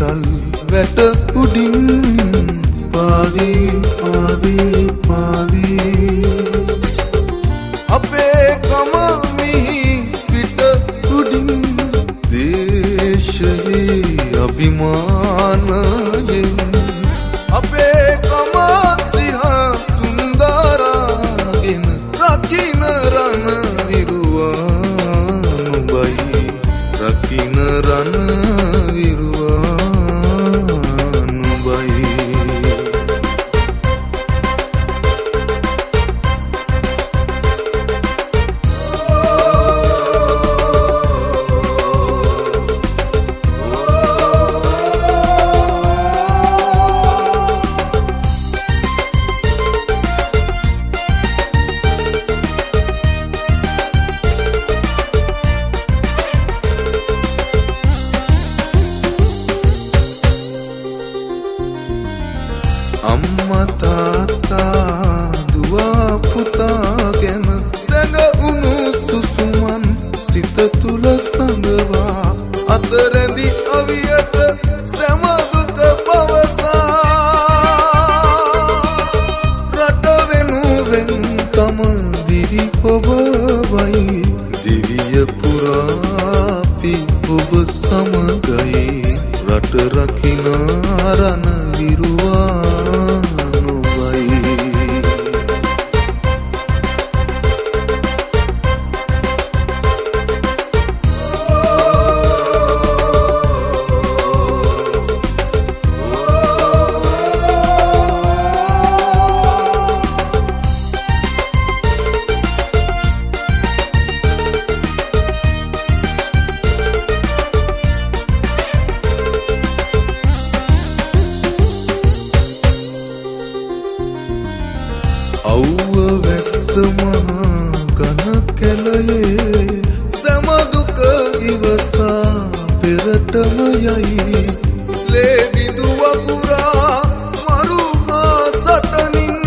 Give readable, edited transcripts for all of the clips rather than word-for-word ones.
ගල් වැට උඩින් පාවි පාවි පාවි අපේ කම මිහි පිට උඩින් දේශයේ අභිමානයෙන් අපේ කම සිහ සුන්දරාගෙන රකින්න රණ විරුවා නුඹයි රකින්න රණ විරුවා නුඹයි අම්මා තාත්තා දුව පුතා ගැන සැඟවුණු සුසුමන් සිත තුල සඟවා අතරැඳි අවියට සැමදුක පවසා රට වෙනුවෙන් තම දිවි ඔබවයි දිවිය පුරාපි ඔබ සමගයි රට රකින්න රණ විරුවා අව්ව වැස්ස මහා ඝන කැලයේ සමදුක ඉවසා පෙරටම යයි ලේ බිඳු වගුරා මරුහා සටනින්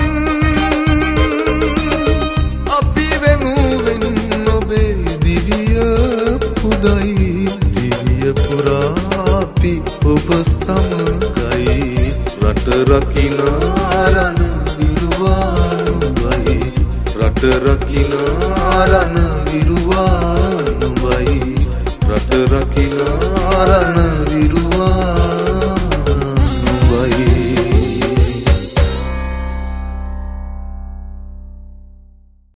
අපි වෙනුවෙන් ඔබේ දිවිය පුදයි දිවිය පුරාපි ඔබ සමගයි රට රකින්න රණ රට රකින්න රණ විරුවා නුඹයි රට රකින්න රණ විරුවා